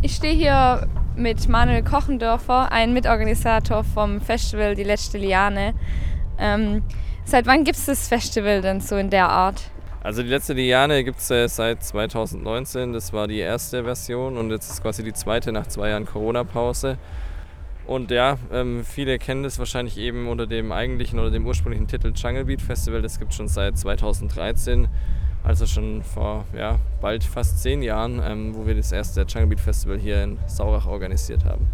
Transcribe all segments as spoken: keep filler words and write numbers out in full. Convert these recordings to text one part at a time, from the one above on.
Ich stehe hier mit Manuel Kochendörfer, ein Mitorganisator vom Festival Die Letzte Liane. Ähm, seit wann gibt es das Festival denn so in der Art? Also die Letzte Liane gibt es äh, seit zweitausendneunzehn, das war die erste Version und jetzt ist quasi die zweite nach zwei Jahren Corona-Pause. Und ja, ähm, viele kennen das wahrscheinlich eben unter dem eigentlichen oder dem ursprünglichen Titel Jungle Beat Festival. Das gibt es schon seit zweitausenddreizehn, also schon vor ja, bald fast zehn Jahren, ähm, wo wir das erste Jungle Beat Festival hier in Saurach organisiert haben.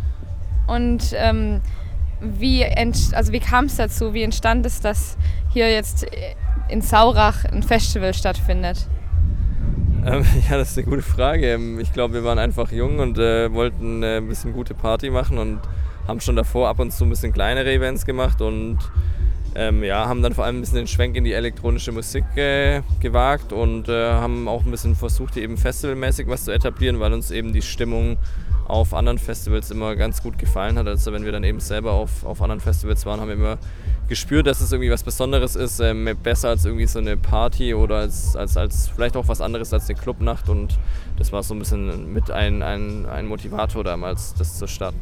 Und ähm, wie, ent- also wie kam es dazu, wie entstand es, dass hier jetzt in Saurach ein Festival stattfindet? Ähm, ja, das ist eine gute Frage. Ich glaube, wir waren einfach jung und äh, wollten äh, ein bisschen gute Party machen und haben schon davor ab und zu ein bisschen kleinere Events gemacht und ähm, ja, haben dann vor allem ein bisschen den Schwenk in die elektronische Musik äh, gewagt und äh, haben auch ein bisschen versucht, hier eben festivalmäßig was zu etablieren, weil uns eben die Stimmung auf anderen Festivals immer ganz gut gefallen hat. Also wenn wir dann eben selber auf, auf anderen Festivals waren, haben wir immer gespürt, dass es irgendwie was Besonderes ist, ähm, besser als irgendwie so eine Party oder als, als, als vielleicht auch was anderes als eine Clubnacht, und das war so ein bisschen mit ein, ein, ein Motivator damals, das zu starten.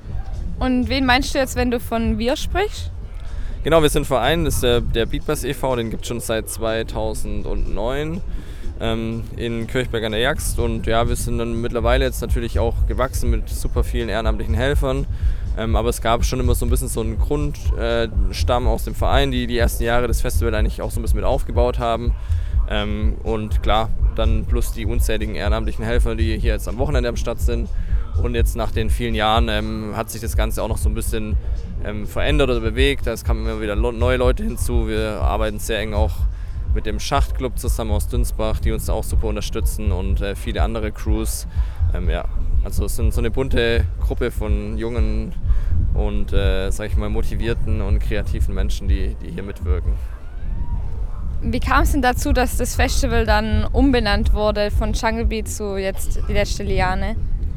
Und wen meinst du jetzt, wenn du von wir sprichst? Genau, wir sind ein Verein, das ist der, der Beatbass e V, den gibt es schon seit zweitausendneun ähm, in Kirchberg an der Jagst, und ja, wir sind dann mittlerweile jetzt natürlich auch gewachsen mit super vielen ehrenamtlichen Helfern. Ähm, aber es gab schon immer so ein bisschen so einen Grundstamm äh, aus dem Verein, die die ersten Jahre des Festivals eigentlich auch so ein bisschen mit aufgebaut haben. Ähm, und klar, dann plus die unzähligen ehrenamtlichen Helfer, die hier jetzt am Wochenende am Start sind. Und jetzt nach den vielen Jahren ähm, hat sich das Ganze auch noch so ein bisschen ähm, verändert oder bewegt. Es kamen immer wieder lo- neue Leute hinzu. Wir arbeiten sehr eng auch mit dem Schachtclub zusammen aus Dünsbach, die uns auch super unterstützen, und äh, viele andere Crews. Ähm, ja. Also es sind so eine bunte Gruppe von jungen und, äh, sag ich mal, motivierten und kreativen Menschen, die, die hier mitwirken. Wie kam es denn dazu, dass das Festival dann umbenannt wurde von Jungle Beat zu jetzt Die Letzte Liane?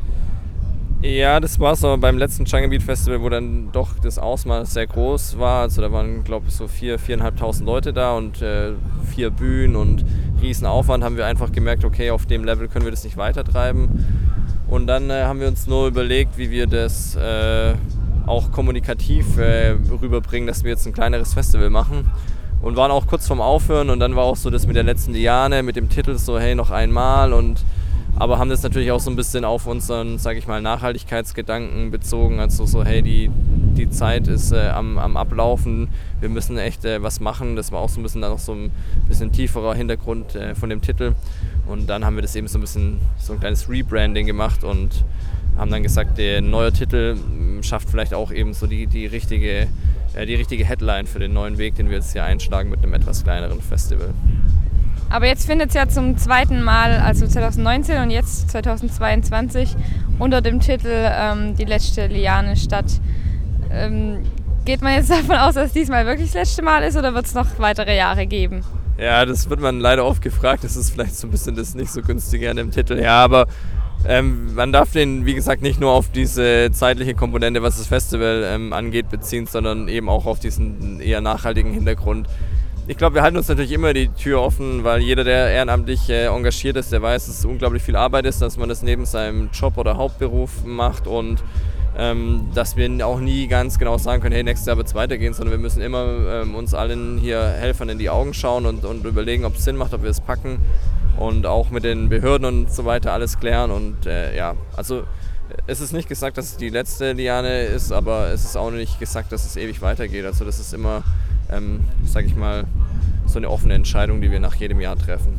Ja, das war so beim letzten Jungle Beat Festival, wo dann doch das Ausmaß sehr groß war. Also da waren, glaube ich, so vier, viereinhalbtausend Leute da und äh, vier Bühnen und riesen Aufwand. Haben wir einfach gemerkt, okay, auf dem Level können wir das nicht weitertreiben. Und dann äh, haben wir uns nur überlegt, wie wir das äh, auch kommunikativ äh, rüberbringen, dass wir jetzt ein kleineres Festival machen. Und waren auch kurz vorm Aufhören, und dann war auch so das mit der letzten Liane, mit dem Titel so, hey, noch einmal. Und aber haben das natürlich auch so ein bisschen auf unseren, sage ich mal, Nachhaltigkeitsgedanken bezogen. Also so, hey, die, die Zeit ist äh, am, am Ablaufen, wir müssen echt äh, was machen. Das war auch so ein bisschen dann noch so ein bisschen tieferer Hintergrund äh, von dem Titel. Und dann haben wir das eben so ein bisschen, so ein kleines Rebranding gemacht und haben dann gesagt, der neue Titel schafft vielleicht auch eben so die, die, richtige, äh, die richtige Headline für den neuen Weg, den wir jetzt hier einschlagen mit einem etwas kleineren Festival. Aber jetzt findet es ja zum zweiten Mal, also zweitausendneunzehn und jetzt zweitausendzweiundzwanzig, unter dem Titel ähm, Die Letzte Liane statt. Ähm, geht man jetzt davon aus, dass diesmal wirklich das letzte Mal ist, oder wird es noch weitere Jahre geben? Ja, das wird man leider oft gefragt. Das ist vielleicht so ein bisschen das nicht so günstige an dem Titel. Ja, aber ähm, man darf den, wie gesagt, nicht nur auf diese zeitliche Komponente, was das Festival ähm, angeht, beziehen, sondern eben auch auf diesen eher nachhaltigen Hintergrund. Ich glaube, wir halten uns natürlich immer die Tür offen, weil jeder, der ehrenamtlich äh, engagiert ist, der weiß, dass es unglaublich viel Arbeit ist, dass man das neben seinem Job oder Hauptberuf macht, und ähm, dass wir auch nie ganz genau sagen können, hey, nächstes Jahr wird es weitergehen, sondern wir müssen immer ähm, uns allen hier Helfern in die Augen schauen und, und überlegen, ob es Sinn macht, ob wir es packen, und auch mit den Behörden und so weiter alles klären. Und äh, ja, also es ist nicht gesagt, dass es die letzte Liane ist, aber es ist auch nicht gesagt, dass es ewig weitergeht. Also das ist immer, ähm, sag ich mal, so eine offene Entscheidung, die wir nach jedem Jahr treffen.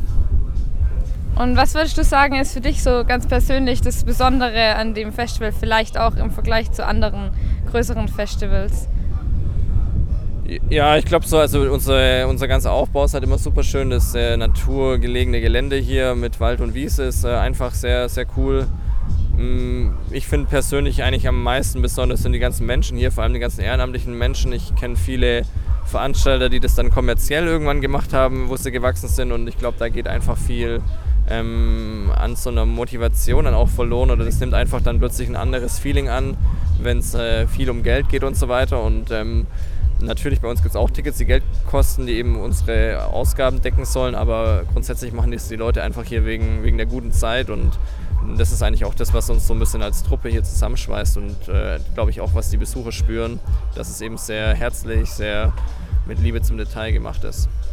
Und was würdest du sagen, ist für dich so ganz persönlich das Besondere an dem Festival, vielleicht auch im Vergleich zu anderen größeren Festivals? Ja, ich glaube so, also unser, unser ganzer Aufbau ist halt immer super schön. Das äh, naturgelegene Gelände hier mit Wald und Wiese ist äh, einfach sehr, sehr cool. Ich finde persönlich eigentlich am meisten besonders sind die ganzen Menschen hier, vor allem die ganzen ehrenamtlichen Menschen. Ich kenne viele Veranstalter, die das dann kommerziell irgendwann gemacht haben, wo sie gewachsen sind, und ich glaube, da geht einfach viel ähm, an so einer Motivation dann auch verloren, oder das nimmt einfach dann plötzlich ein anderes Feeling an, wenn es äh, viel um Geld geht und so weiter. Und ähm, natürlich, bei uns gibt es auch Tickets, die Geld kosten, die eben unsere Ausgaben decken sollen, aber grundsätzlich machen das die Leute einfach hier wegen, wegen der guten Zeit, und das ist eigentlich auch das, was uns so ein bisschen als Truppe hier zusammenschweißt und äh, glaube ich auch, was die Besucher spüren, dass es eben sehr herzlich, sehr mit Liebe zum Detail gemacht ist.